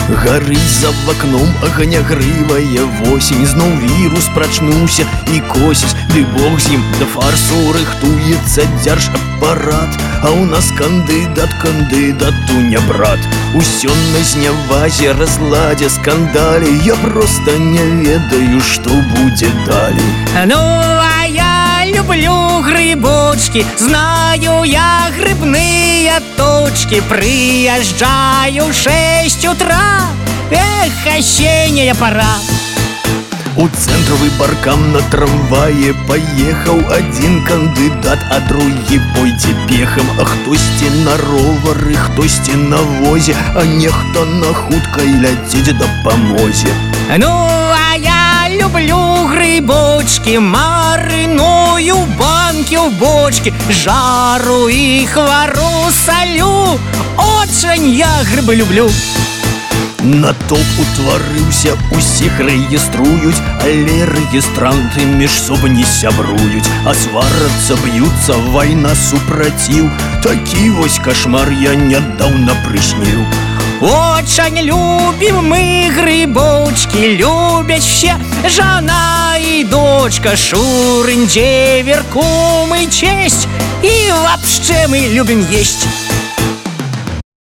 Гарыць за вакном аганягрывая восень. Зноў вірус прачнуўся і косіць, ды бог з ім, да фарсу рыхтуецца дзяржапарат. А ў нас кандыдат кандыдату не брат. Усё на знявазе, разладзе, скандале. Я проста не ведаю, што будзе далей. Ну, а я люблю грибочки, знаю я грибные точки. Приезжаю в 6 утра, эх, осенняя пора. У цэнтр выбаркам на трамвае паехаў адзін кандыдат, а другі пойдзе пехам. А хтосьці на ровары, хтосьці на возе, а нехта на хуткай ляцець дапамозе. Ну, а я люблю грибочки, марыную банки в бочке, жару их вару, солю. Очень я грибы люблю. Натоўп утварыўся, усіх рэгіструюць, але рэгістранты між собой не сябруюць, а сварацца, б'юцца, вайна, супраціў. Такі вось кашмар я нядаўна прысніў. Очень любим мы грибочки, любят все жена и дочка, Шурин, Девер, кум и честь, и вообще мы любим есть.